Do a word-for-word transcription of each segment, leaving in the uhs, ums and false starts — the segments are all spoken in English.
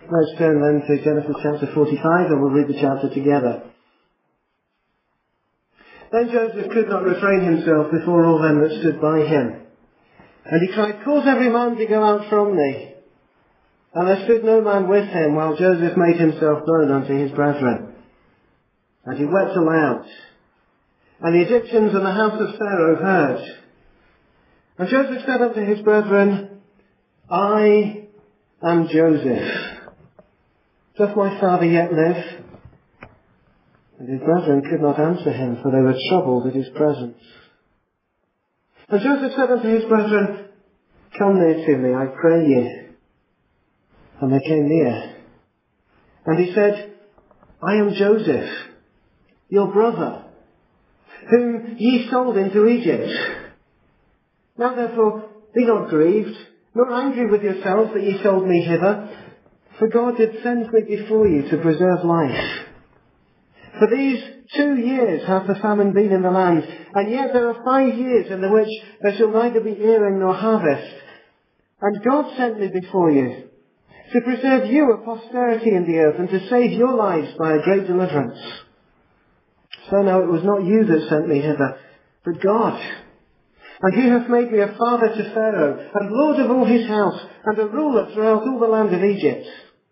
Let's turn then to Genesis chapter forty-five and we'll read the chapter together. Then Joseph could not refrain himself before all them that stood by him. And he cried, Cause every man to go out from me. And there stood no man with him, while Joseph made himself known unto his brethren. And he wept aloud. And the Egyptians and the house of Pharaoh heard. And Joseph said unto his brethren, I am Joseph. Doth my father yet live? And his brethren could not answer him, for they were troubled at his presence. And Joseph said unto his brethren, Come near to me, I pray you. And they came near. And he said, I am Joseph, your brother, whom ye sold into Egypt. Now therefore, be not grieved, nor angry with yourselves that ye sold me hither, for God did send me before you to preserve life. For these two years hath the famine been in the land, and yet there are five years in the which there shall neither be earing nor harvest. And God sent me before you, to preserve you a posterity in the earth, and to save your lives by a great deliverance. So now it was not you that sent me hither, but God. And he hath made me a father to Pharaoh, and lord of all his house, and a ruler throughout all the land of Egypt.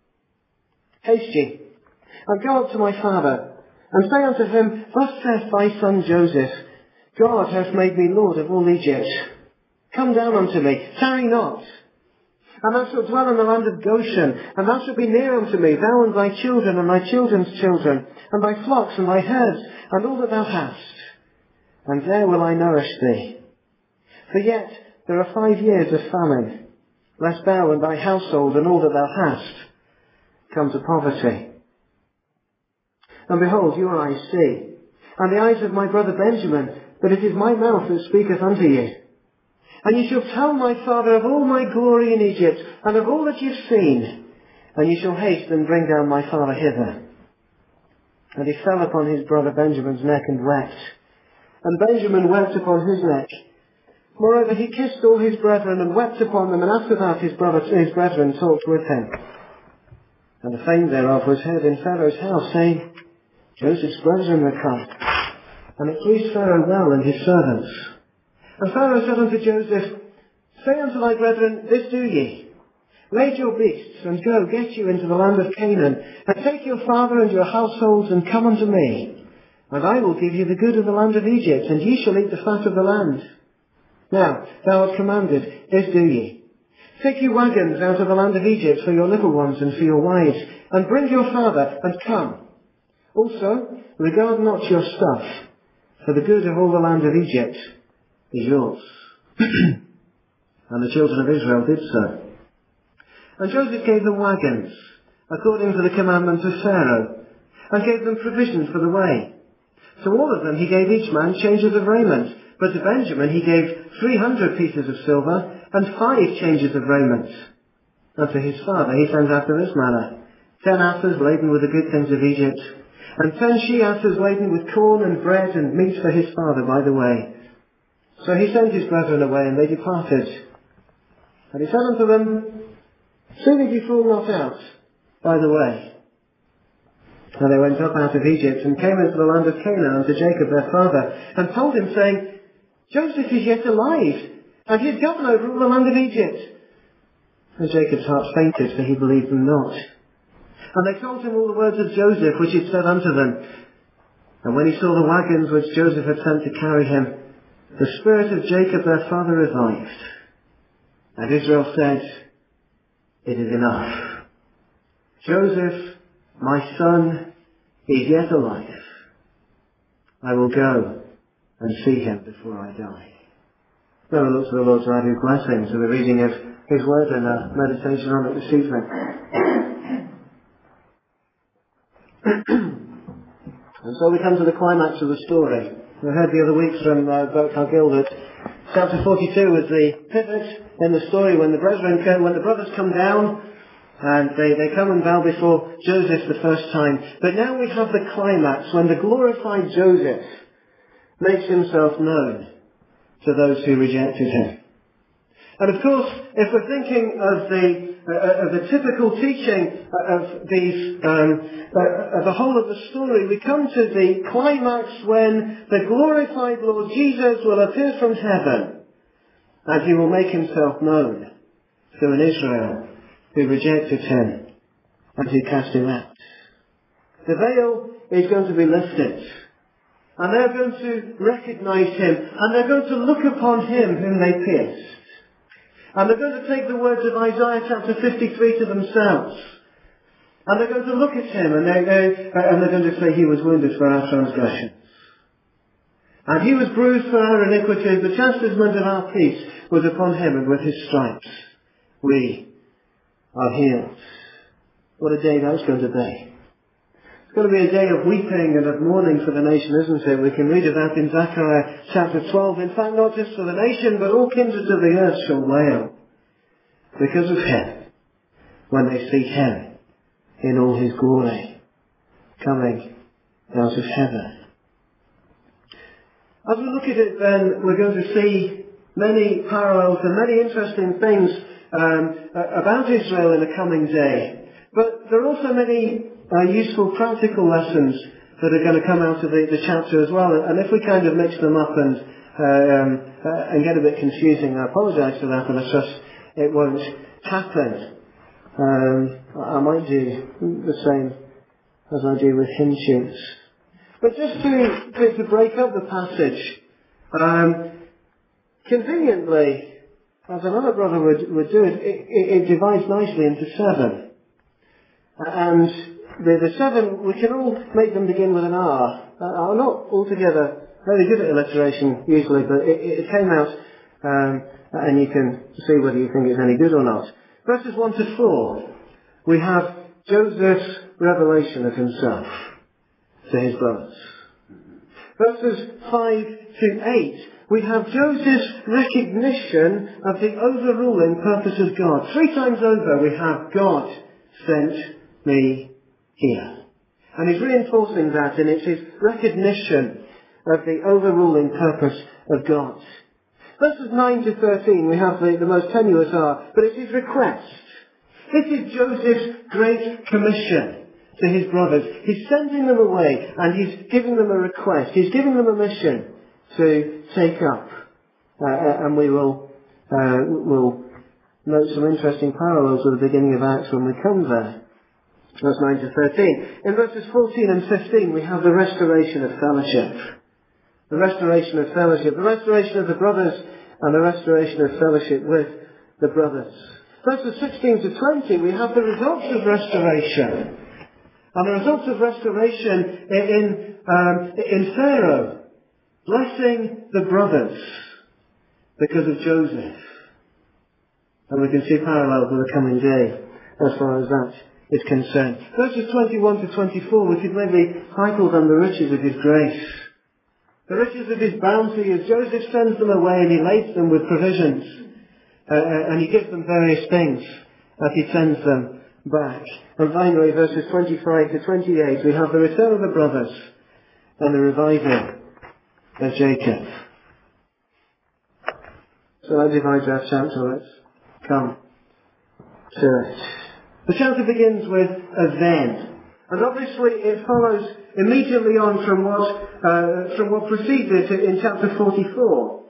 Haste ye, and go up to my father, and say unto him, Thus saith thy son Joseph, God hath made me lord of all Egypt. Come down unto me, tarry not. And thou shalt dwell in the land of Goshen, and thou shalt be near unto me, thou and thy children, and thy children's children, and thy flocks, and thy herds, and all that thou hast. And there will I nourish thee. For yet there are five years of famine, lest thou and thy household, and all that thou hast, come to poverty. And behold, your eyes see, and the eyes of my brother Benjamin, that it is my mouth that speaketh unto you. And ye shall tell my father of all my glory in Egypt, and of all that ye have seen, and ye shall haste and bring down my father hither. And he fell upon his brother Benjamin's neck and wept. And Benjamin wept upon his neck. Moreover, he kissed all his brethren and wept upon them, and after that his, brother, his brethren talked with him. And the fame thereof was heard in Pharaoh's house, saying, Joseph's brethren are come. And it pleased Pharaoh well and his servants. And Pharaoh said unto Joseph, Say unto thy brethren, this do ye. Lade your beasts, and go, get you into the land of Canaan, and take your father and your households, and come unto me. And I will give you the good of the land of Egypt, and ye shall eat the fat of the land. Now, thou art commanded, this do ye. Take you wagons out of the land of Egypt for your little ones and for your wives, and bring your father, and come. Also, regard not your stuff, for the good of all the land of Egypt is yours. And the children of Israel did so. And Joseph gave them wagons, according to the commandment of Pharaoh, and gave them provisions for the way. To all of them he gave each man changes of raiment, but to Benjamin he gave three hundred pieces of silver, and five changes of raiment. And to his father he sent after this manner, ten asses laden with the good things of Egypt, and ten she-asses laden with corn and bread and meat for his father by the way. So he sent his brethren away, and they departed. And he said unto them, See that ye fall not out by the way. And they went up out of Egypt, and came into the land of Canaan unto Jacob their father, and told him, saying, Joseph is yet alive, and he is governor over all the land of Egypt. And Jacob's heart fainted, for he believed them not. And they told him all the words of Joseph, which he had said unto them. And when he saw the wagons which Joseph had sent to carry him, the spirit of Jacob their father revived. And Israel said, It is enough. Joseph, my son, is yet alive. I will go and see him before I die. Let us look to the Lord to add his blessing to the reading of his word and our meditation on it this evening. And so we come to the climax of the story. We heard the other week from uh, Bert Cargill that chapter forty-two was the pivot in the story when the brethren come, when the brothers come down and they, they come and bow before Joseph the first time. But now we have the climax when the glorified Joseph makes himself known to those who rejected him. And of course, if we're thinking of the uh, of the typical teaching of these um, uh, of the whole of the story, we come to the climax when the glorified Lord Jesus will appear from heaven, and he will make himself known to an Israel who rejected him and who cast him out. The veil is going to be lifted, and they're going to recognize him, and they're going to look upon him whom they pierced. And they're going to take the words of Isaiah chapter fifty-three to themselves. And they're going to look at him and they're, going, and they're going to say, he was wounded for our transgressions. And he was bruised for our iniquities. The chastisement of our peace was upon him, and with his stripes we are healed. What a day that's going to be. It's going to be a day of weeping and of mourning for the nation, isn't it? We can read of that in Zechariah chapter twelve. In fact, not just for the nation, but all kindreds of the earth shall wail because of him when they see him in all his glory coming out of heaven. As we look at it then, we're going to see many parallels and many interesting things um, about Israel in the coming day. But there are also many uh, useful practical lessons that are going to come out of the, the chapter as well. And if we kind of mix them up and uh, um, uh, and get a bit confusing, I apologise for that, but I trust it won't happen. Um, I might do the same as I do with hymn tunes. But just to, to, to break up the passage, um, conveniently, as another brother would, would do it, it, it, it divides nicely into seven. And the, the seven, we can all make them begin with an R. Uh, I'm not altogether very good at alliteration usually, but it, it came out, um, and you can see whether you think it's any good or not. Verses one to four, we have Joseph's revelation of himself to his brothers. Verses five to eight, we have Joseph's recognition of the overruling purpose of God. Three times over we have God sent me here. And he's reinforcing that, and it's his recognition of the overruling purpose of God. Verses nine to thirteen, we have the, the most tenuous R, but it's his request. This is Joseph's great commission to his brothers. He's sending them away, and he's giving them a request. He's giving them a mission to take up. Uh, and we will uh, will note some interesting parallels at the beginning of Acts when we come there. Verse nine to thirteen. In verses fourteen and fifteen, we have the restoration of fellowship. The restoration of fellowship. The restoration of the brothers and the restoration of fellowship with the brothers. Verses sixteen to twenty, we have the results of restoration. And the results of restoration in, um, in Pharaoh blessing the brothers because of Joseph. And we can see parallels with the coming day as far as that is concerned. Verses twenty-one to twenty-four, we could maybe title them the riches of his grace. The riches of his bounty, as Joseph sends them away and he laden them with provisions. Uh, and he gives them various things as he sends them back. And finally, verses twenty-five to twenty-eight, we have the return of the brothers and the reviving of Jacob. So that divides our chapter. Let's come to it. The chapter begins with a then. And obviously it follows immediately on from what, uh, from what precedes it in chapter forty-four.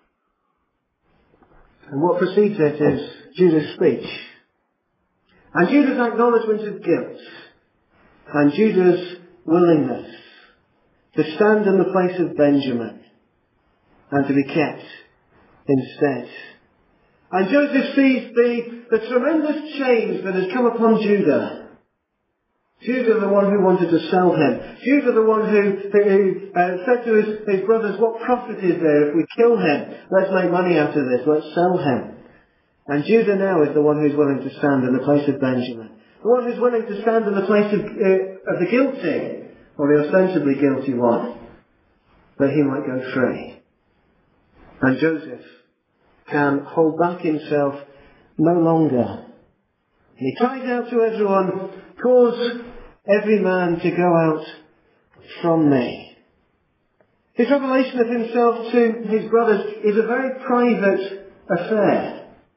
And what precedes it is Judah's speech. And Judah's acknowledgement of guilt. And Judah's willingness to stand in the place of Benjamin and to be kept instead. And Joseph sees the, the tremendous change that has come upon Judah. Judah, the one who wanted to sell him. Judah, the one who, who uh, said to his, his brothers, what profit is there if we kill him? Let's make money out of this. Let's sell him. And Judah now is the one who's willing to stand in the place of Benjamin. The one who's willing to stand in the place of, uh, of the guilty, or the ostensibly guilty one, that he might go free. And Joseph can hold back himself no longer. And he cries out to everyone, cause every man to go out from me. His revelation of himself to his brothers is a very private affair.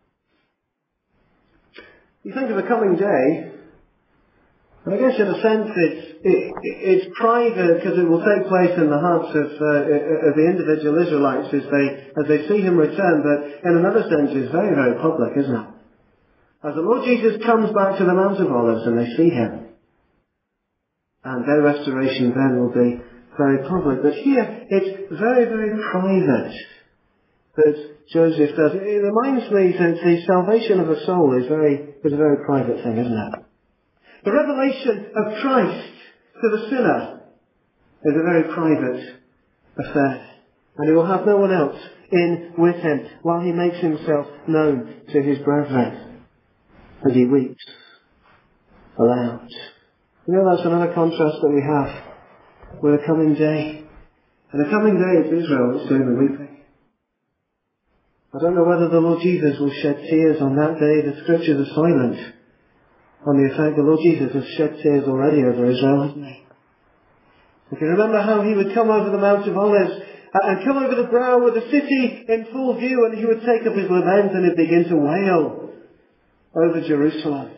You think of the coming day, and I guess in a sense it's, it, it's private because it will take place in the hearts of, uh, of the individual Israelites as they, as they see him return, but in another sense it's very, very public, isn't it? As the Lord Jesus comes back to the Mount of Olives and they see him, and their restoration then will be very public. But here it's very, very private that Joseph does. It reminds me that the salvation of a soul is very is a very private thing, isn't it? The revelation of Christ to the sinner is a very private affair. And he will have no one else in with him while he makes himself known to his brethren. And he weeps aloud. You know, that's another contrast that we have with the coming day. And the coming day is Israel that's doing the weeping. I don't know whether the Lord Jesus will shed tears on that day. The scriptures are silent on the effect the Lord Jesus has shed tears already over Israel, hasn't he? If you remember how he would come over the Mount of Olives and come over the brow with the city in full view, and he would take up his lament and he'd begin to wail over Jerusalem.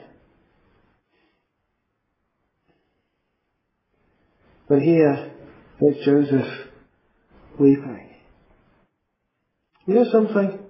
But here is Joseph weeping. You know something?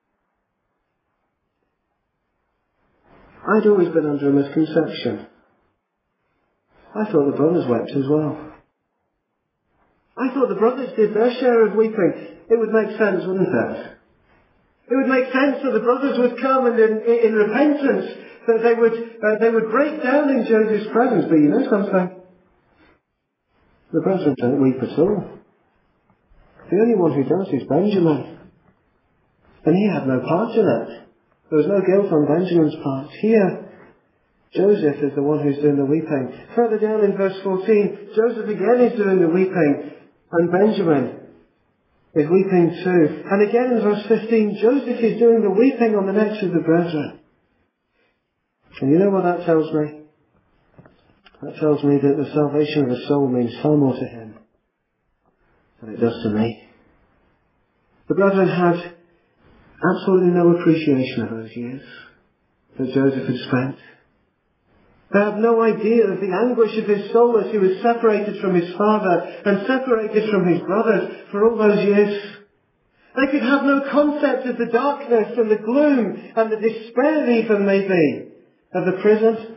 I'd always been under a misconception. I thought the brothers wept as well. I thought the brothers did their share of weeping. It would make sense, wouldn't it? It would make sense that the brothers would come and in, in repentance, that they would, uh, they would break down in Joseph's presence. But you know something? The brethren don't weep at all. The only one who does is Benjamin. And he had no part in it. There was no guilt on Benjamin's part. Here, Joseph is the one who's doing the weeping. Further down in verse fourteen, Joseph again is doing the weeping, and Benjamin is weeping too. And again in verse fifteen, Joseph is doing the weeping on the necks of the brethren. And you know what that tells me? That tells me that the salvation of a soul means far more to him than it does to me. The brethren had absolutely no appreciation of those years that Joseph had spent. They had no idea of the anguish of his soul as he was separated from his father and separated from his brothers for all those years. They could have no concept of the darkness and the gloom and the despair even maybe of the prison.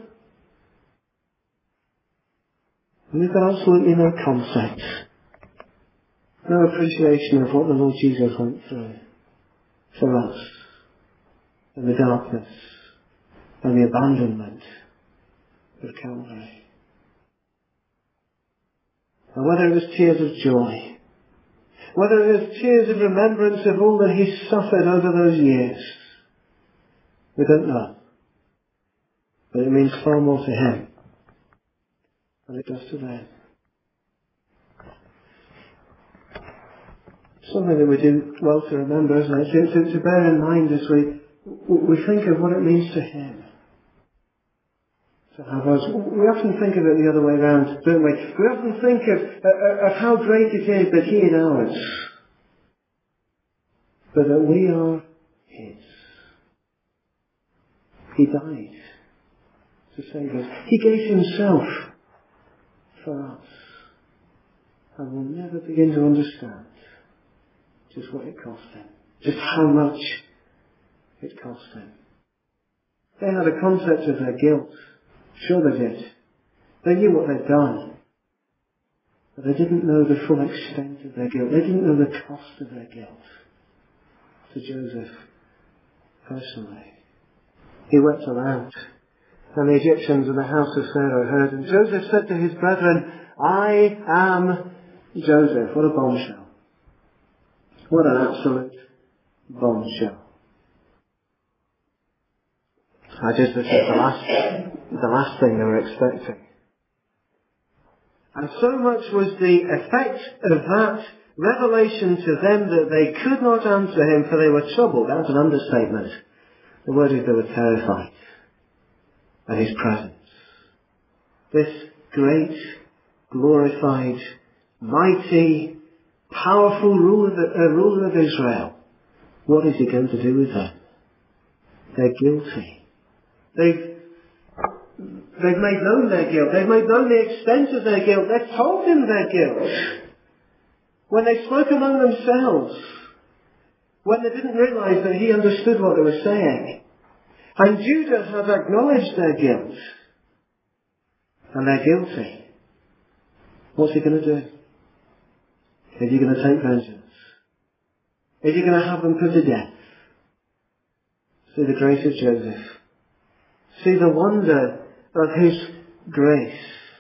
And they've got absolutely no concept, no appreciation of what the Lord Jesus went through for us, and the darkness, and the abandonment of Calvary. And whether it was tears of joy, whether it was tears of remembrance of all that he suffered over those years, we don't know. But it means far more to him than it does to them. Something that we do well to remember, isn't it? To, to, to bear in mind as we we think of what it means to him to have us. We often think of it the other way around, don't we? We often think of, uh, of how great it is that he is ours, but that we are his. He died to save us. He gave himself for us. And we'll never begin to understand just what it cost him. Just how much it cost him. They had a concept of their guilt. Sure they did. They knew what they'd done. But they didn't know the full extent of their guilt. They didn't know the cost of their guilt. To Joseph personally. He wept aloud. And the Egyptians in the house of Pharaoh heard. And Joseph said to his brethren, I am Joseph. What a bombshell. What an absolute bombshell. I just, this is the last, the last thing they were expecting. And so much was the effect of that revelation to them that they could not answer him, for they were troubled. That's an understatement. The word is they were terrified at his presence. This great, glorified, mighty, powerful ruler of, uh, ruler of Israel. What is he going to do with them? They're guilty. They've, they've made known their guilt. They've made known the extent of their guilt. They've told him their guilt. When they spoke among themselves, when they didn't realise that he understood what they were saying. And Judah has acknowledged their guilt. And they're guilty. What's he going to do? Is he going to take vengeance? Is he going to have them put to death? See the grace of Joseph. See the wonder of his grace.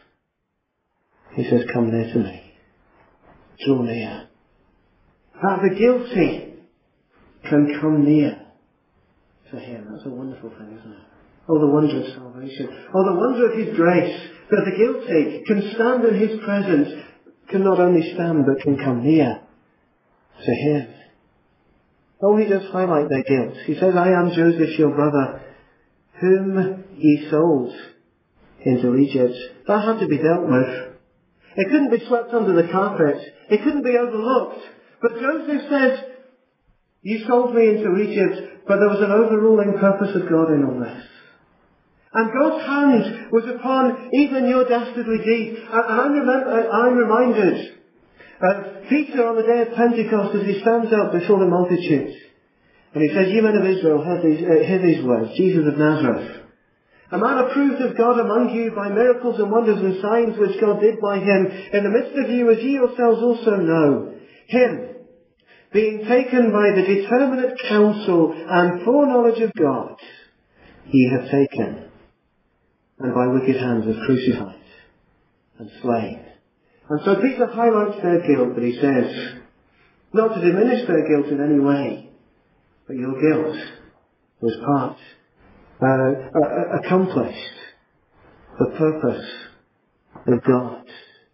He says, come near to me. Draw near. That the guilty can come near to him. That's a wonderful thing, isn't it? Oh, the wonder of salvation. Oh, the wonder of his grace. That the guilty can stand in his presence, can not only stand, but can come near to him. Oh, he does highlight their guilt. He says, I am Joseph, your brother, whom ye sold into Egypt. That had to be dealt with. It couldn't be swept under the carpet. It couldn't be overlooked. But Joseph says, you sold me into Egypt, but there was an overruling purpose of God in all this. And God's hand was upon even your dastardly deed. And I'm, remember, I'm reminded of Peter on the day of Pentecost as he stands up before the multitudes. And he says, you men of Israel, hear these, uh, hear these words. Jesus of Nazareth, a man approved of God among you by miracles and wonders and signs which God did by him in the midst of you, as ye yourselves also know. Him, being taken by the determinate counsel and foreknowledge of God, ye have taken, and by wicked hands have crucified and slain. And so Peter highlights their guilt, but he says, not to diminish their guilt in any way, but your guilt was part, uh, uh, accomplished, the purpose of God.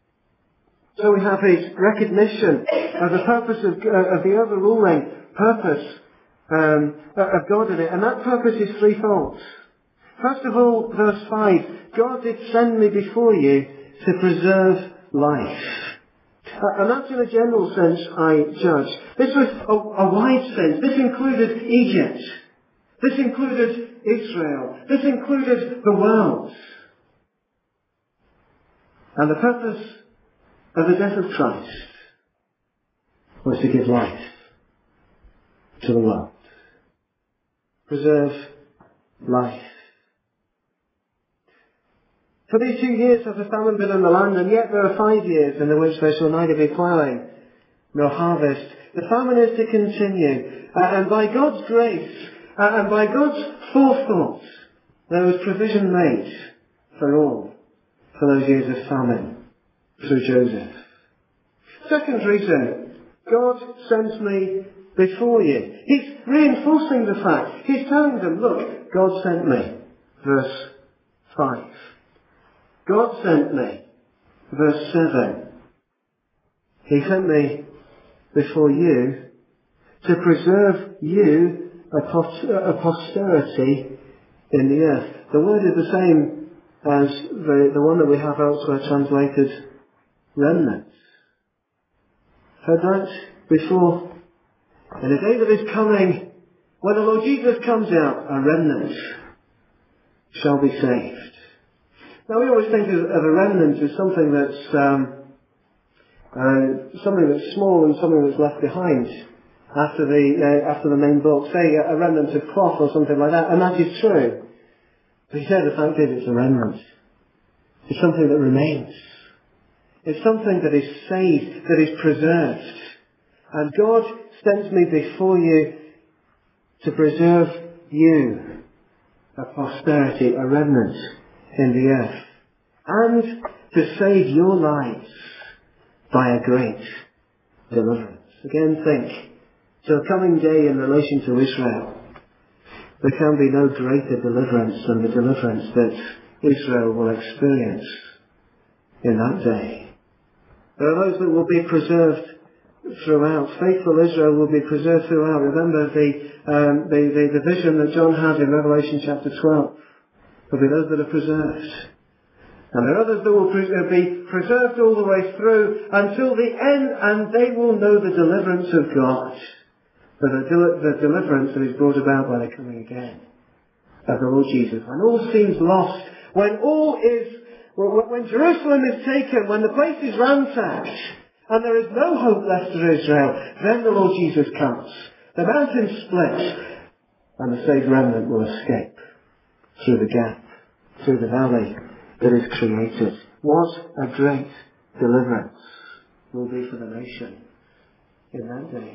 So we have his recognition of the purpose of, uh, of the overruling purpose um, of God in it. And that purpose is threefold. First of all, verse five, God did send me before you to preserve life. Uh, and that's in a general sense, I judge. This was a, a wide sense. This included Egypt. This included Israel. This included the world. And the purpose of the death of Christ was to give life to the world. Preserve life. For these two years has a famine been in the land, and yet there are five years in the which there shall neither be ploughing nor harvest. The famine is to continue. Uh, and by God's grace, uh, and by God's forethought, there was provision made for all, for those years of famine, through Joseph. Second reason, God sent me before you. He's reinforcing the fact. He's telling them, look, God sent me. Verse five. God sent me. Verse seven. He sent me before you to preserve you a, pos- a posterity in the earth. The word is the same as the, the one that we have elsewhere translated remnants. Heard that before? In the day that is coming, when the Lord Jesus comes out, a remnant shall be saved. Now we always think of, of a remnant as something that's um, uh, something that's small and something that's left behind after the uh, after the main bulk. Say a remnant of cloth or something like that, and that is true. But he said the fact is it's a remnant. It's something that remains. It's something that is saved, that is preserved. And God sends me before you to preserve you, a posterity, a remnant in the earth, and to save your lives by a great deliverance. Again, think, to a coming day in relation to Israel, there can be no greater deliverance than the deliverance that Israel will experience in that day. There are those that will be preserved throughout. Faithful Israel will be preserved throughout. Remember the, um, the, the, the vision that John had in Revelation chapter twelve. There'll be those that are preserved. And there are others that will pre- be preserved all the way through until the end, and they will know the deliverance of God. The, del- the deliverance that is brought about by the coming again of the Lord Jesus. When all seems lost, when all is, when Jerusalem is taken, when the place is ransacked, and there is no hope left for Israel, then the Lord Jesus comes. The mountains split, and the saved remnant will escape through the gap, through the valley that is created. What a great deliverance will be for the nation in that day.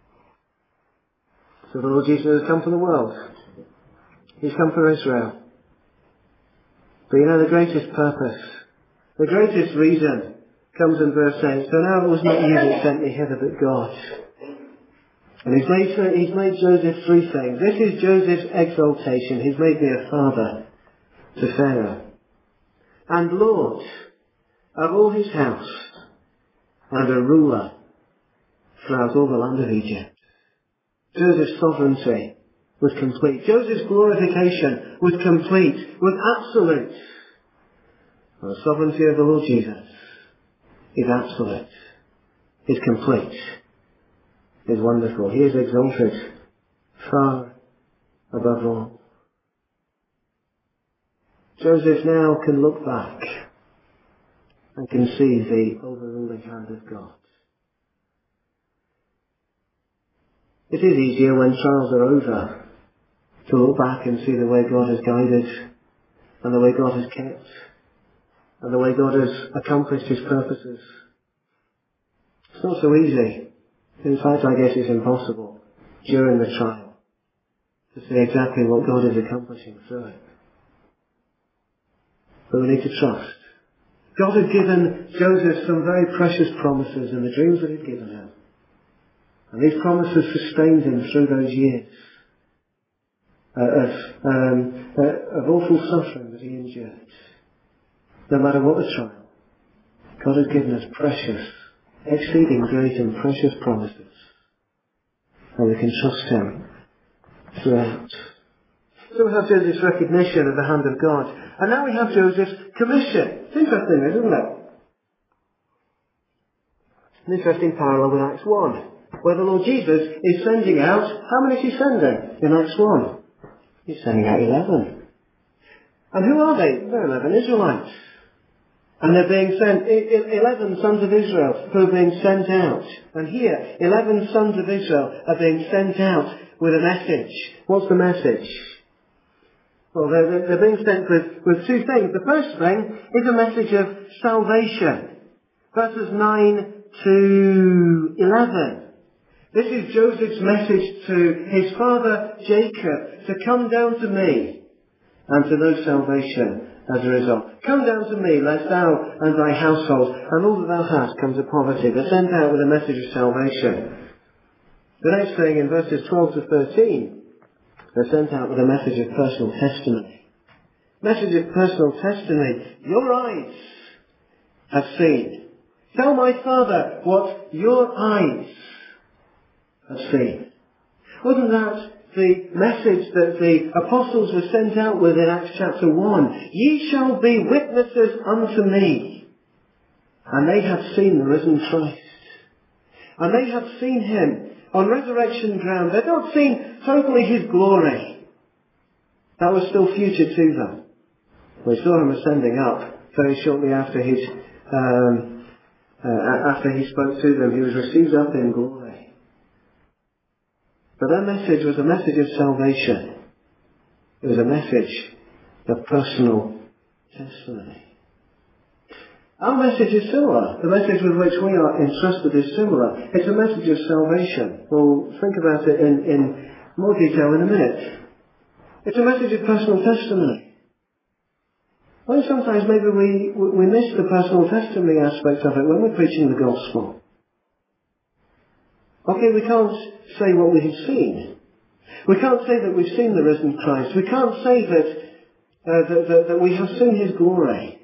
So the Lord Jesus has come for the world. He's come for Israel. But you know, the greatest purpose, the greatest reason comes in verse eight. So now it was not you that sent me hither, but God. And he's made, he's made Joseph three things. This is Joseph's exaltation. He's made me a father to Pharaoh, and Lord of all his house, and a ruler throughout all the land of Egypt. Joseph's sovereignty was complete. Joseph's glorification was complete, was absolute. And the sovereignty of the Lord Jesus is absolute, is complete, is wonderful. He is exalted far above all. Joseph now can look back and can see the overruling hand of God. It is easier when trials are over to look back and see the way God has guided, and the way God has kept, and the way God has accomplished his purposes. It's not so easy. In fact, I guess it's impossible during the trial to see exactly what God is accomplishing through it. But we need to trust. God had given Joseph some very precious promises in the dreams that he'd given him. And these promises sustained him through those years uh, of, um, uh, of awful suffering that he endured. No matter what the trial, God has given us precious, exceeding great and precious promises. And we can trust him throughout. So we have Joseph's recognition of the hand of God. And now we have Joseph's commission. It's interesting, isn't it? An interesting parallel with Acts one, where the Lord Jesus is sending out, how many is he sending in Acts one? He's sending out eleven. And who are they? They're eleven Israelites. And they're being sent, eleven sons of Israel who are being sent out. And here, eleven sons of Israel are being sent out with a message. What's the message? Well, they're, they're being sent with, with two things. The first thing is a message of salvation. Verses nine to eleven. This is Joseph's message to his father Jacob, to come down to me and to know salvation as a result. Come down to me, lest thou and thy household and all that thou hast come to poverty. They're sent out with a message of salvation. The next thing in verses twelve to thirteen, they're sent out with a message of personal testimony. Message of personal testimony. Your eyes have seen. Tell my father what your eyes have seen. Wasn't that the message that the apostles were sent out with in Acts chapter one? Ye shall be witnesses unto me. And they have seen the risen Christ. And they have seen him on resurrection ground. They've not seen totally his glory. That was still future to them. We saw him ascending up very shortly after his, um, uh, after he spoke to them. He was received up in glory. But their message was a message of salvation. It was a message of personal testimony. Our message is similar. The message with which we are entrusted is similar. It's a message of salvation. We'll think about it in, in more detail in a minute. It's a message of personal testimony. Well, sometimes maybe we, we miss the personal testimony aspect of it when we're preaching the gospel. Okay, we can't say what we have seen. We can't say that we've seen the risen Christ. We can't say that, uh, that, that, that we have seen his glory.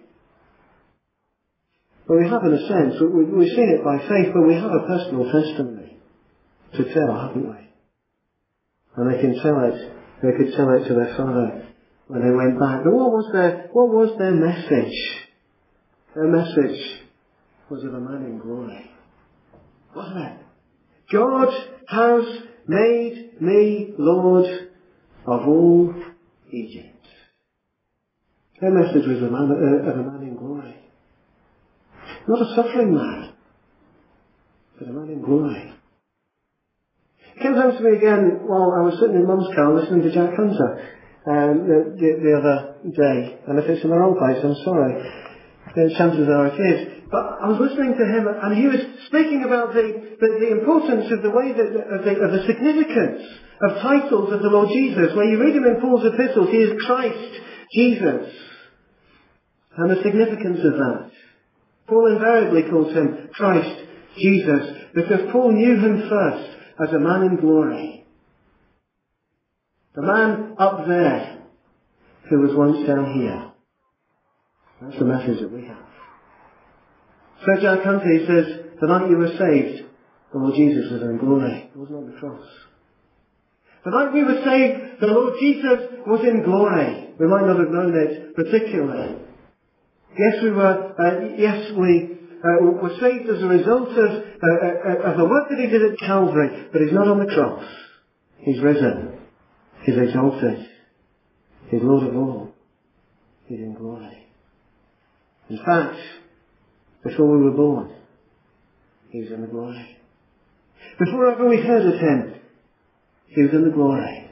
But we have in a sense. We, we've seen it by faith, but we have a personal testimony to tell, haven't we? And they can tell it, they could tell it to their father when they went back. But what was their, what was their message? Their message was of a man in glory. Wasn't it? God has made me Lord of all Egypt. Their message was a man, uh, of a man in glory. Not a suffering man, but a man in glory. It came home to me again while I was sitting in Mum's car listening to Jack Hunter um, the, the, the other day. And if it's in the wrong place, I'm sorry. The chances are it is. But I was listening to him, and he was speaking about the, the, the importance of the way that, of, the, of the significance of titles of the Lord Jesus. Where you read him in Paul's epistles, he is Christ Jesus. And the significance of that. Paul invariably calls him Christ Jesus, because Paul knew him first as a man in glory. The man up there who was once down here. That's the message that we have. Sir Jack Hunter, he says, the night you were saved, the Lord Jesus was in glory. It wasn't on the cross. The night we were saved, the Lord Jesus was in glory. We might not have known it particularly. Yes, we were, uh, yes, we uh, were saved as a result of, uh, uh, of the work that he did at Calvary, but he's not on the cross. He's risen. He's exalted. He's Lord of all. He's in glory. In fact, before we were born, he was in the glory. Before ever we heard of him, he was in the glory.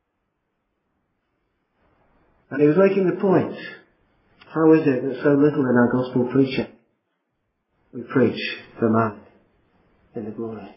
And he was making the point, how is it that so little in our gospel preaching we preach the man in the glory?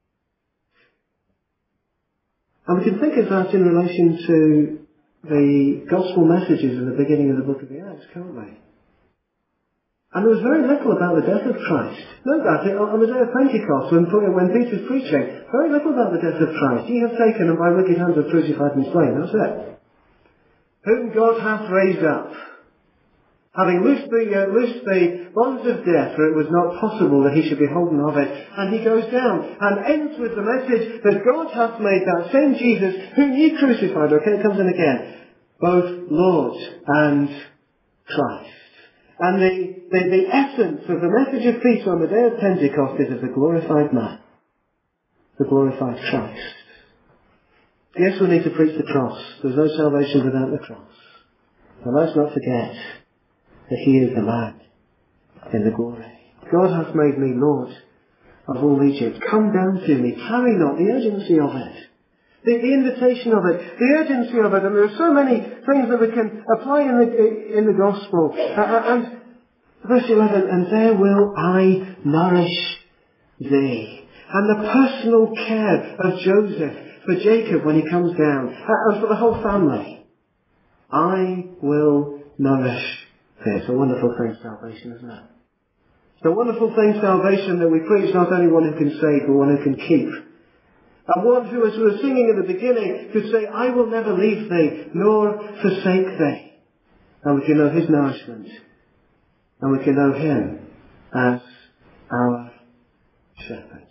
And we can think of that in relation to the gospel messages in the beginning of the book of the Acts, can't we? And there was very little about the death of Christ. Note that, on the day of Pentecost, when, when Peter's preaching, very little about the death of Christ. Ye have taken and by wicked hands have crucified and slain. That's it. Whom God hath raised up, having loosed the, uh, loosed the bonds of death, for it was not possible that he should be holden of it. And he goes down and ends with the message that God hath made that same Jesus, whom ye crucified, okay, it comes in again, both Lord and Christ. And the, the, the essence of the message of Peter on the day of Pentecost is of the glorified man, the glorified Christ. Yes, we need to preach the cross. There's no salvation without the cross. But let's not forget that he is the man in the glory. God hath made me Lord of all Egypt. Come down to me. Tarry not. The urgency of it. The, the invitation of it. The urgency of it. And there are so many things that we can apply in the, in the gospel. Uh, and verse eleven, and there will I nourish thee. And the personal care of Joseph for Jacob when he comes down. Uh, and for the whole family. I will nourish thee. It's a wonderful thing, salvation, isn't it? It's a wonderful thing, salvation, that we preach not only one who can save, but one who can keep. And one who, as we were singing at the beginning, could say, I will never leave thee, nor forsake thee. And we can know his nourishment. And we can know him as our shepherd.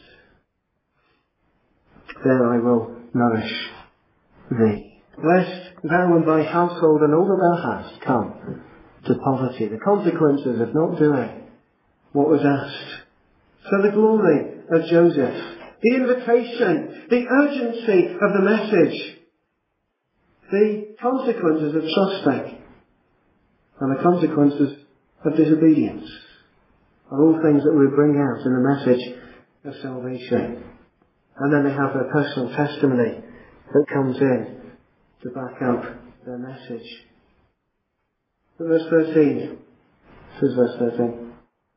There I will nourish thee. Lest thou and thy household and all that thou hast come to poverty, the consequences of not doing what was asked. So the glory of Joseph, the invitation, the urgency of the message, the consequences of trusting, and the consequences of disobedience, are all things that we bring out in the message of salvation. And then they have their personal testimony that comes in to back up their message. But verse thirteen, this is verse thirteen.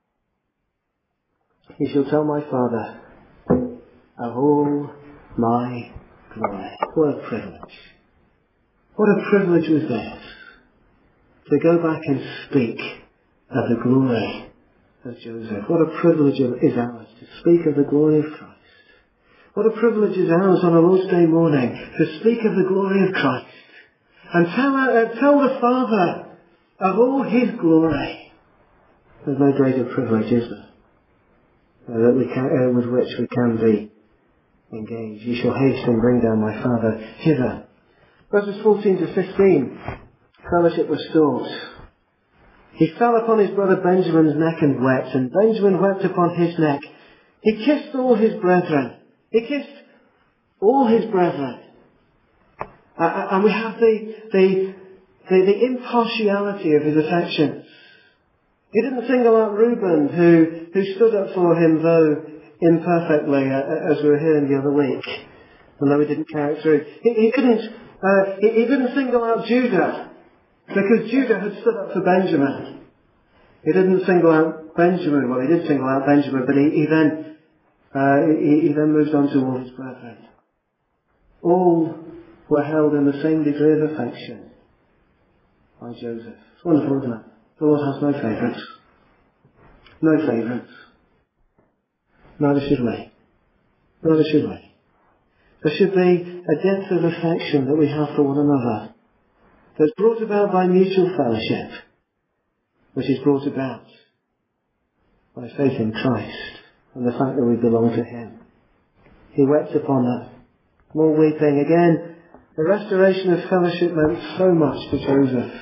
He shall tell my Father of all my glory. What a privilege. What a privilege was this, to go back and speak of the glory of Joseph. What a privilege is ours to speak of the glory of Christ. What a privilege is ours on a Lord's Day morning to speak of the glory of Christ and tell, uh, tell the Father of all his glory. There's no greater privilege, is there? Uh, that we can, uh, with which we can be engaged. You shall haste and bring down my Father hither. Verses fourteen to fifteen. Fellowship restored. He fell upon his brother Benjamin's neck and wept, and Benjamin wept upon his neck. He kissed all his brethren. He kissed all his brethren. Uh, and we have the, the, the, the impartiality of his affections. He didn't single out Reuben, who, who stood up for him, though imperfectly, uh, as we were hearing the other week, and though he didn't carry it through. He, he didn't uh, he, he didn't single out Judah, because Judah had stood up for Benjamin. He didn't single out Benjamin. Well, he did single out Benjamin, but he, he then uh, he, he then moved on to all his brethren. All were held in the same degree of affection by Joseph. It's wonderful, isn't it? The Lord has no favourites. No favourites. Neither should we. Neither should we. There should be a depth of affection that we have for one another that's brought about by mutual fellowship, which is brought about by faith in Christ and the fact that we belong to Him. He wept upon that. More weeping. Again, the restoration of fellowship meant so much to Joseph.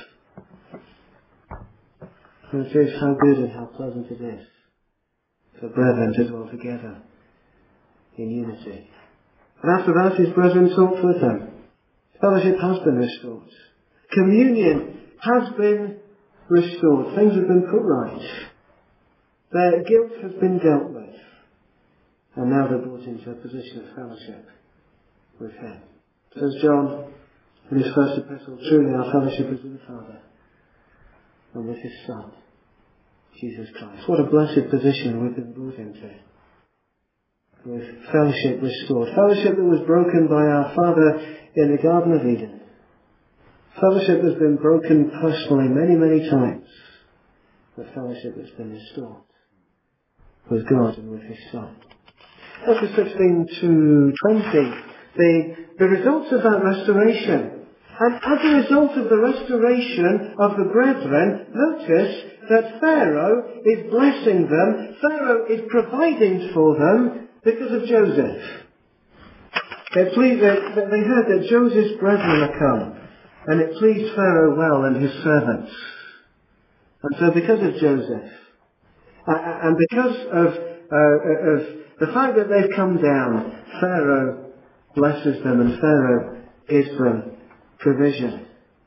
And it is how good and how pleasant it is for brethren to dwell together in unity. And after that, his brethren talked with him. Fellowship has been restored. Communion has been restored. Things have been put right. Their guilt has been dealt with. And now they're brought into a position of fellowship with Him. Says John in his first epistle, truly our fellowship is with the Father and with His Son, Jesus Christ. What a blessed position we've been brought into. With fellowship restored. Fellowship that was broken by our Father in the Garden of Eden. Fellowship that's been broken personally many, many times. The fellowship that's been restored with God and with His Son. Verses sixteen to twenty. The, the results of that restoration. And as a result of the restoration of the brethren, notice that Pharaoh is blessing them. Pharaoh is providing for them because of Joseph. It pleased, they heard that Joseph's brethren are come, and it pleased Pharaoh well and his servants. And so because of Joseph, and because of, uh, of the fact that they've come down, Pharaoh blesses them and Pharaoh gives them provision.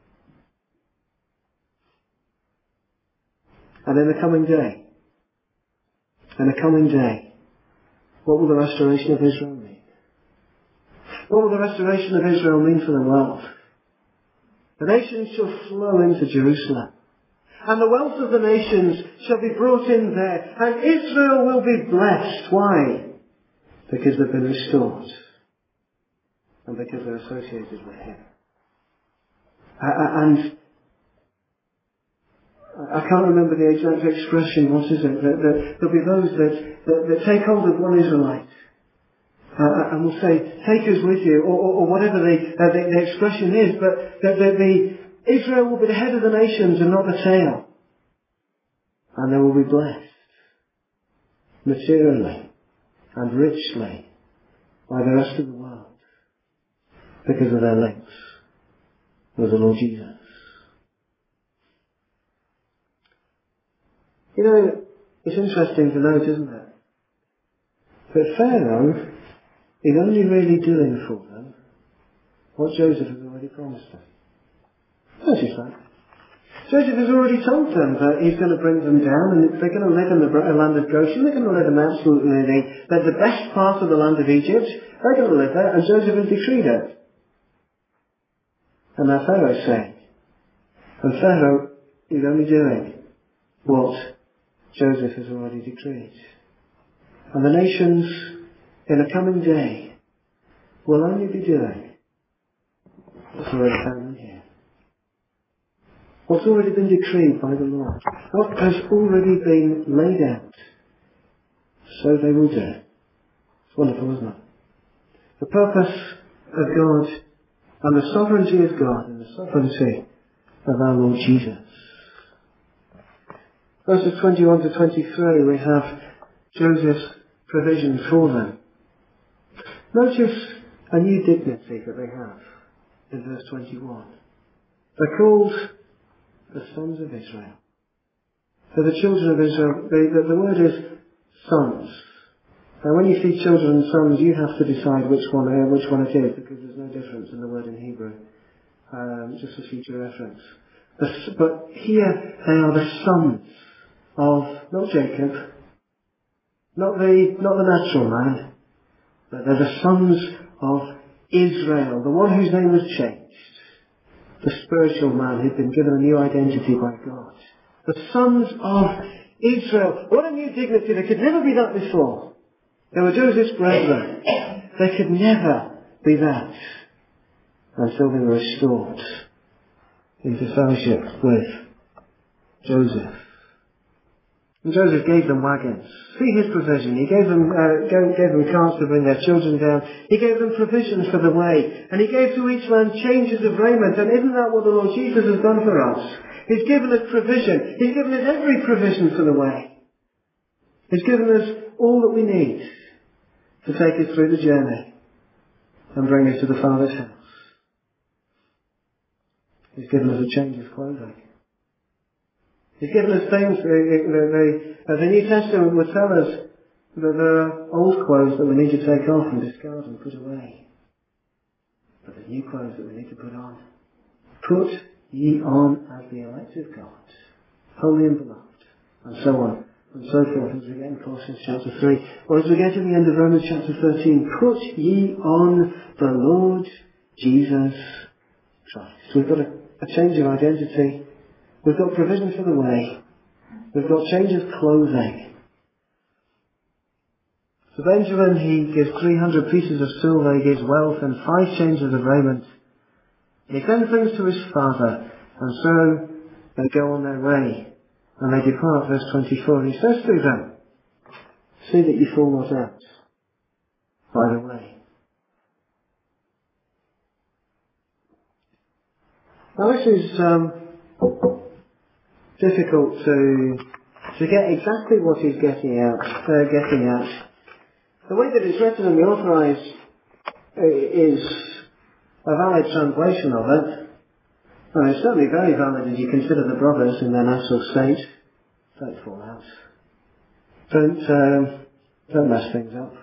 And in the coming day, in the coming day, what will the restoration of Israel mean? What will the restoration of Israel mean for the world? The nations shall flow into Jerusalem, and the wealth of the nations shall be brought in there, and Israel will be blessed. Why? Because they've been restored, and because they're associated with Him. And I can't remember the exact expression, what is it? That, there'll be those that, that, that take hold of one Israelite uh, and will say, take us with you, or, or, or whatever the, uh, the, the expression is, but that the, the Israel will be the head of the nations and not the tail. And they will be blessed materially and richly by the rest of the world because of their links with the Lord Jesus. You know, it's interesting to note, isn't it, that Pharaoh is only really doing for them what Joseph has already promised them. Notice that. Joseph has already told them that he's going to bring them down and they're going to live in the land of Goshen. They're going to live in absolutely the, the best part of the land of Egypt. They're going to live there, and Joseph has decreed it. And now Pharaoh's saying, and Pharaoh is only doing what Joseph has already decreed. And the nations in the coming day will only be doing what's already found here. What's already been decreed by the Lord. What has already been laid out. So they will do. It's wonderful, isn't it? The purpose of God and the sovereignty of God and the sovereignty of our Lord Jesus. Verses twenty-one to twenty-three, we have Joseph's provision for them. Notice a new dignity that they have in verse twenty-one. They're called the sons of Israel. So the children of Israel, the, the, the word is sons. Now when you see children and sons, you have to decide which one, uh, which one it is, because there's no difference in the word in Hebrew, um, just for future reference. The, but here they are the sons of, not Jacob, not the, not the natural man, but they're the sons of Israel, the one whose name was changed, the spiritual man who'd been given a new identity by God. The sons of Israel. What a new dignity. There could never be that before. They were Joseph's brethren. They could never be that until they were restored into fellowship with Joseph. And Joseph gave them wagons. See his provision. He gave them, uh, gave, gave them carts to bring their children down. He gave them provisions for the way. And he gave to each man changes of raiment. And isn't that what the Lord Jesus has done for us? He's given us provision. He's given us every provision for the way. He's given us all that we need to take us through the journey and bring us to the Father's house. He's given us a change of clothing. He's given us things, the, the, the, the New Testament would tell us that there are old clothes that we need to take off and discard and put away. But there's new clothes that we need to put on. Put ye on as the elect of God, holy and beloved, and so on and so forth as we get in Colossians chapter three. Or as we get to the end of Romans chapter thirteen, put ye on the Lord Jesus Christ. We've got a, a change of identity. We've got provision for the way. We've got change of clothing. So Benjamin, he gives three hundred pieces of silver, he gives wealth and five changes of raiment. And he sends things to his father, and so they go on their way, and they depart, verse twenty-four. He says to them, see that you fall not out by the way. Now this is um, difficult to to get exactly what he's getting at. Uh, getting at. The way that it's written in the Authorized uh, is a valid translation of it. Well, it's certainly very valid as you consider the brothers in their natural state. Don't fall out. Don't, um, don't mess things up.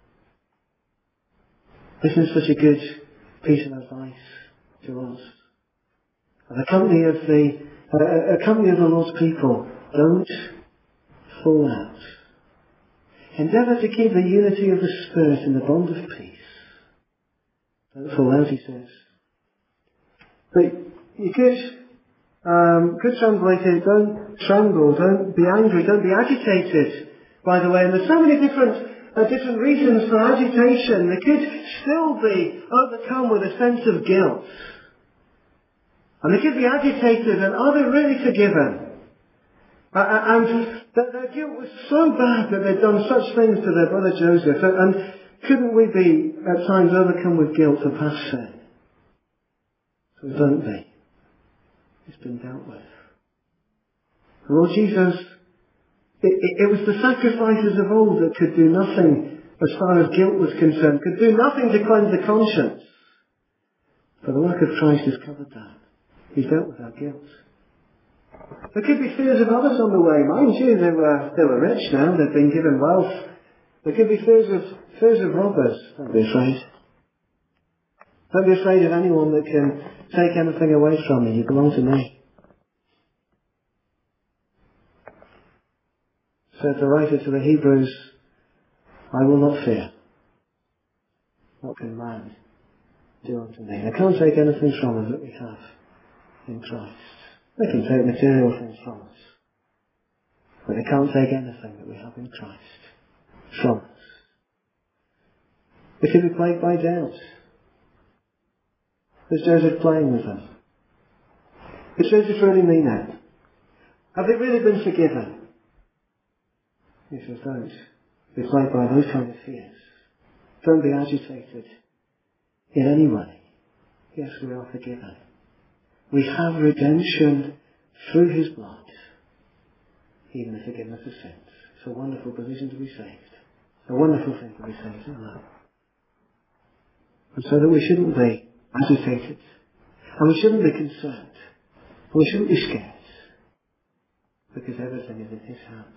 This is such a good piece of advice to us. The company of the, uh, a company of the Lord's people, don't fall out. Endeavour to keep the unity of the Spirit in the bond of peace. Don't fall out, he says. But you could, um, could translate it, don't tremble, don't be angry, don't be agitated, by the way. And there's so many different, uh, different reasons for agitation. They could still be overcome with a sense of guilt. And they could be agitated, and are they really forgiven? Uh, and that their guilt was so bad that they'd done such things to their brother Joseph. And couldn't we be at times overcome with guilt for past sin? So don't be. It's been dealt with. The Lord Jesus, it, it, it was the sacrifices of old that could do nothing as far as guilt was concerned, could do nothing to cleanse the conscience. But the work of Christ has covered that. He's dealt with our guilt. There could be fears of others on the way. Mind you, they were, they were rich now. They've been given wealth. There could be fears of, fears of robbers. Don't be afraid. Don't be afraid of anyone that can take anything away from you. You belong to me. Said the writer to the Hebrews, I will not fear. What can man do unto me? They can't take anything from us that we have in Christ. They can take material things from us. But they can't take anything that we have in Christ from us. We could be plagued by doubt. Is Joseph playing with them? Does Joseph really mean it? Have they really been forgiven? He says, don't be plagued by those kind of fears. Don't be agitated in any way. Yes, we are forgiven. We have redemption through his blood, even the forgiveness of sins. It's a wonderful position to be saved. A wonderful thing to be saved, isn't it? And so that we shouldn't be agitated. And we shouldn't be concerned. And we shouldn't be scared. Because everything is in his hands.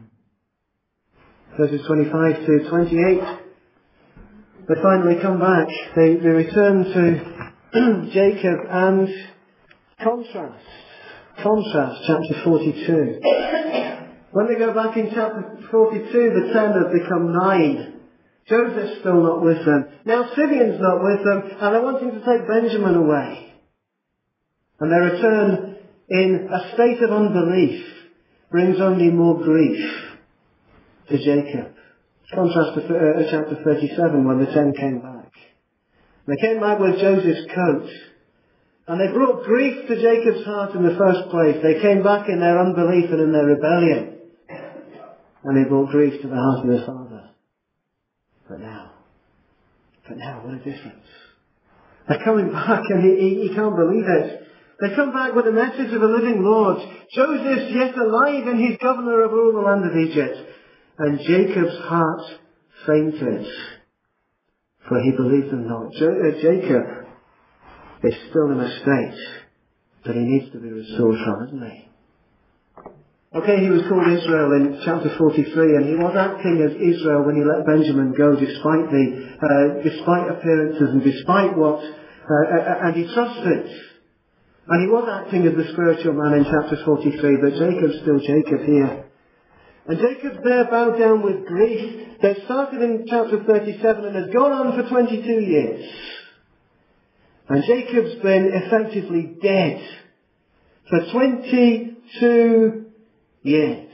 Verses twenty-five to twenty-eight. They finally come back. They, they return to Jacob and contrast Contrast, chapter forty-two. When they go back in chapter forty-two, the ten have become nine. Joseph's still not with them. Now Simeon's not with them, and they're wanting to take Benjamin away. And their return in a state of unbelief brings only more grief to Jacob. Contrast to uh, chapter thirty-seven, when the ten came back. They came back with Joseph's coat. And they brought grief to Jacob's heart in the first place. They came back in their unbelief and in their rebellion. And they brought grief to the heart of his father. But now, but now, what a difference. They're coming back and he, he, he can't believe it. They come back with a message of a living Lord. Joseph's yet alive and he's governor over all the land of Egypt. And Jacob's heart fainted, for he believed them not. Jo- uh, Jacob is still in a state that he needs to be restored from, isn't he? Okay, he was called Israel in chapter forty-three, and he was acting as Israel when he let Benjamin go, despite the, uh, despite appearances and despite what, uh, uh, and he trusted. And he was acting as the spiritual man in chapter forty-three, but Jacob's still Jacob here. And Jacob's there bowed down with grief that started in chapter thirty-seven and has gone on for twenty-two years. And Jacob's been effectively dead for twenty-two years.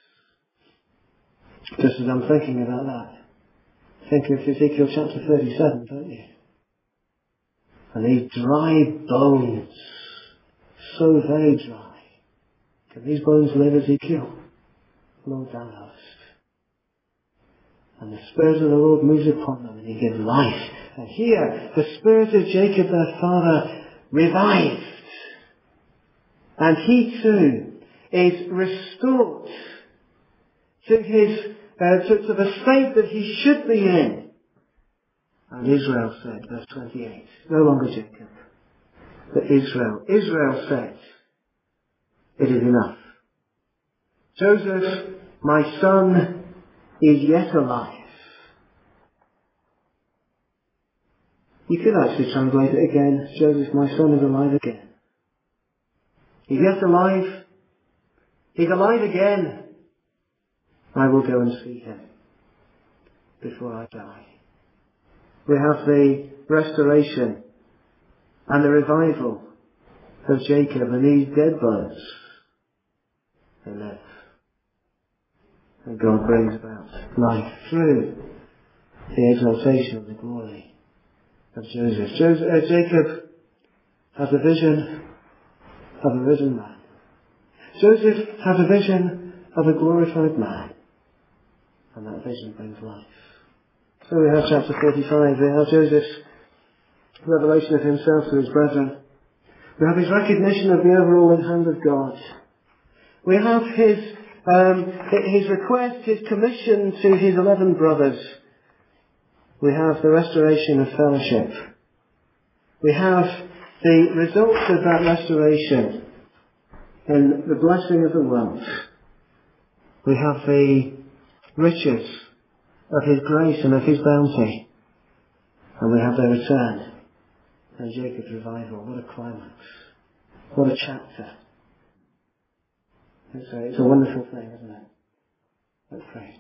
Just as I'm thinking about that, think of Ezekiel chapter thirty-seven, don't you? And these dry bones, so very dry. Can these bones live, Ezekiel? Lord, thou knowest. And the Spirit of the Lord moves upon them and he gives life. And here, the Spirit of Jacob their father revived. And he too is restored to his, uh, to, to the state that he should be in. And Israel said, verse twenty-eight, no longer Jacob, but Israel. Israel said, it is enough. Joseph, my son, is yet alive. You could actually translate it again. Joseph, my son, is alive again. He's yet alive. He's alive again. I will go and see him before I die. We have the restoration and the revival of Jacob, and these dead bones, they live. And God brings about life through the exaltation of the glory of Joseph. Joseph uh, Jacob has a vision of a risen man. Joseph has a vision of a glorified man. And that vision brings life. So we have chapter forty-five. We have Joseph's revelation of himself to his brethren. We have his recognition of the overall hand of God. We have his um, his request, his commission to his eleven brothers. We have the restoration of fellowship. We have the results of that restoration in the blessing of the world. We have the riches of his grace and of his bounty. And we have their return and Jacob's revival. What a climax. What a chapter. It's a, it's a wonderful thing, isn't it? Let's pray.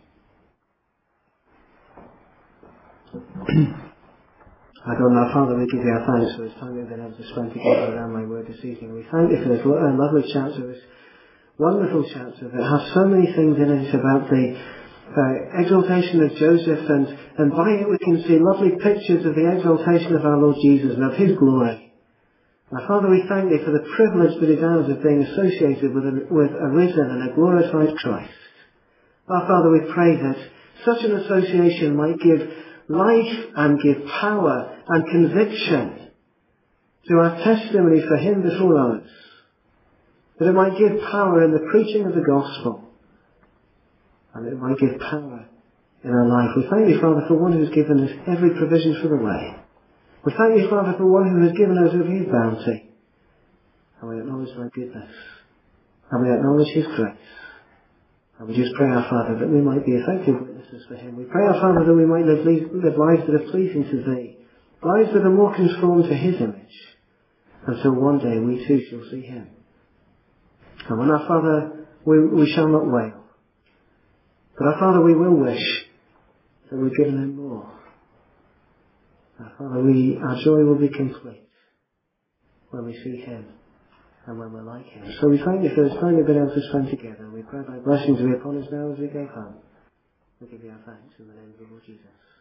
Our God and our Father, we give you our thanks for this time we've been able to spend together around my word this evening. We thank you for this lo- lovely chapter, this wonderful chapter that has so many things in it about the uh, exaltation of Joseph, and, and by it we can see lovely pictures of the exaltation of our Lord Jesus and of his glory. Now, Father, we thank thee for the privilege that is ours of being associated with a, with a risen and a glorified Christ. Our Father, we pray that such an association might give life and give power and conviction to our testimony for him before others. That it might give power in the preaching of the gospel. And it might give power in our life. We thank you, Father, for one who has given us every provision for the way. We thank you, Father, for one who has given us of his bounty. And we acknowledge thy goodness. And we acknowledge his grace. And we just pray, our Father, that we might be effective witnesses for him. We pray, our Father, that we might live, live lives that are pleasing to thee. Lives that are more conformed to his image. Until one day we too shall see him And when our Father, we, we shall not wail. But our Father, we will wish that we've given him more. Our Father, we, our joy will be complete when we see him and when we're like him. So we thank you for this time we've been able to spend together. We pray thy blessings be upon us now as we go home. We give you our thanks in the name of the Lord Jesus.